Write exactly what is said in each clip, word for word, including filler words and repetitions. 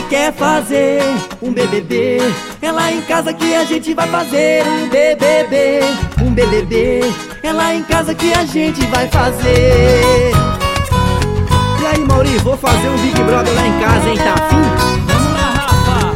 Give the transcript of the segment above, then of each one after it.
quer fazer um B B B, é lá em casa que a gente vai fazer um B B B. Um B B B, é lá em casa que a gente vai fazer. E aí, Mauri, vou fazer um Big Brother lá em casa, hein? Tá afim? Vamos lá, Rafa!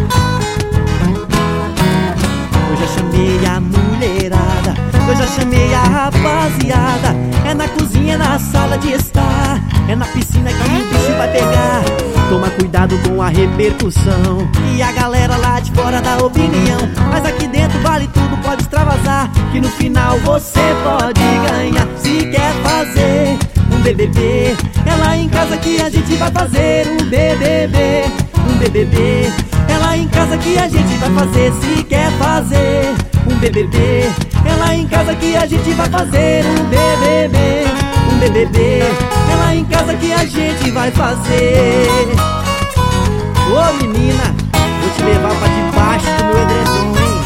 Eu já chamei a mulherada, eu já chamei a rapaziada. É na cozinha, na sala de estar, é na piscina que o bicho vai pegar. Toma cuidado com a repercussão e a galera lá de fora dá opinião. Mas aqui dentro vale tudo, pode extravasar, que no final você pode ganhar. Se quer fazer um B B B, é lá em casa que a gente vai fazer um B B B. Um B B B, é lá em casa que a gente vai fazer. Se quer fazer um B B B, é lá em casa que a gente vai fazer um B B B. Um B B B, é lá em casa que a gente vai fazer. Ô menina, vou te levar pra debaixo do meu edredom, hein?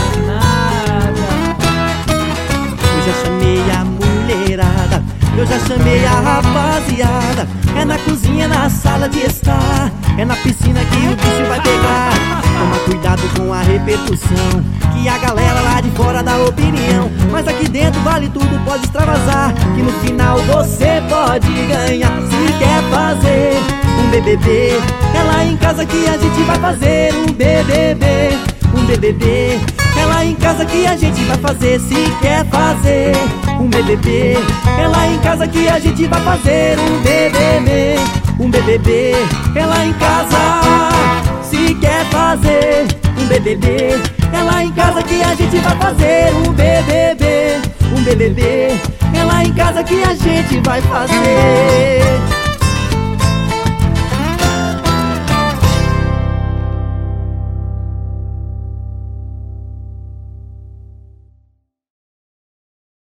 Eu já chamei a mulherada, eu já chamei a rapaziada. É na cozinha, na sala de estar, é na piscina que o bicho vai pegar. Toma cuidado com a repercussão, que a galera lá de fora dá opinião. Mas aqui dentro vale tudo, pode extravasar, que no final você pode ganhar. Se quer fazer um B B B, é lá em casa que a gente vai fazer um B B B. Um B B B, é lá em casa que a gente vai fazer. Se quer fazer um B B B, é lá em casa que a gente vai fazer um B B B. Um B B B, é lá em casa. Se quer fazer um B B B, é lá em casa que a gente vai fazer um B B B. Um B B B, é lá em casa que a gente vai fazer.